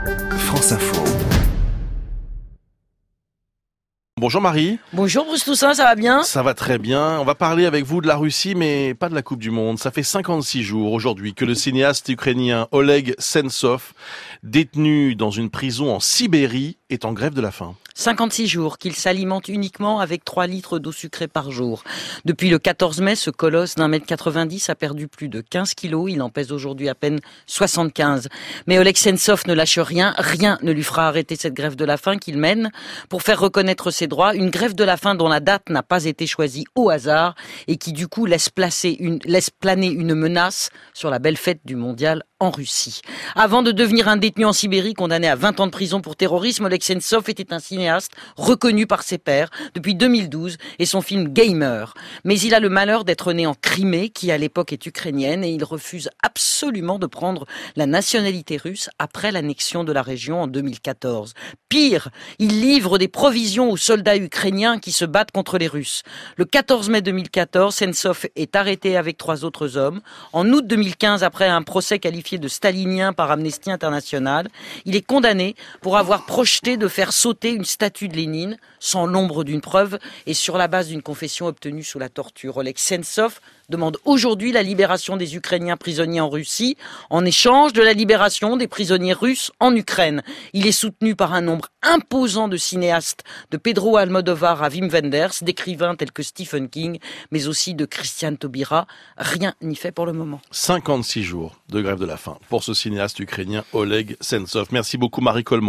France Info. Bonjour Marie. Bonjour Bruce Toussaint, ça va bien ? Ça va très bien. On va parler avec vous de la Russie, mais pas de la Coupe du Monde. Ça fait 56 jours aujourd'hui que le cinéaste ukrainien Oleg Sentsov, détenu dans une prison en Sibérie, est en grève de la faim. 56 jours qu'il s'alimente uniquement avec 3 litres d'eau sucrée par jour. Depuis le 14 mai, ce colosse d'1,90 m a perdu plus de 15 kilos. Il en pèse aujourd'hui à peine 75. Mais Oleg Sentsov ne lâche rien. Rien ne lui fera arrêter cette grève de la faim qu'il mène pour faire reconnaître ses droits. Une grève de la faim dont la date n'a pas été choisie au hasard et qui du coup laisse planer une menace sur la belle fête du mondial en Russie. Avant de devenir un détenu en Sibérie condamné à 20 ans de prison pour terrorisme, Oleg Sentsov était un cinéaste reconnu par ses pairs depuis 2012 et son film Gamer. Mais il a le malheur d'être né en Crimée, qui à l'époque est ukrainienne, et il refuse absolument de prendre la nationalité russe après l'annexion de la région en 2014. Pire, il livre des provisions aux soldats ukrainiens qui se battent contre les Russes. Le 14 mai 2014, Sentsov est arrêté avec 3 autres hommes. En août 2015, après un procès qualifié de stalinien par Amnesty International, il est condamné pour avoir projeté de faire sauter une statue de Lénine sans l'ombre d'une preuve et sur la base d'une confession obtenue sous la torture. Oleg Sentsov demande aujourd'hui la libération des Ukrainiens prisonniers en Russie en échange de la libération des prisonniers russes en Ukraine. Il est soutenu par un nombre imposant de cinéastes, de Pedro Almodovar à Wim Wenders, d'écrivains tels que Stephen King, mais aussi de Christiane Taubira. Rien n'y fait pour le moment. 56 jours de grève de la faim pour ce cinéaste ukrainien Oleg Sentsov. Merci beaucoup Marie Coleman.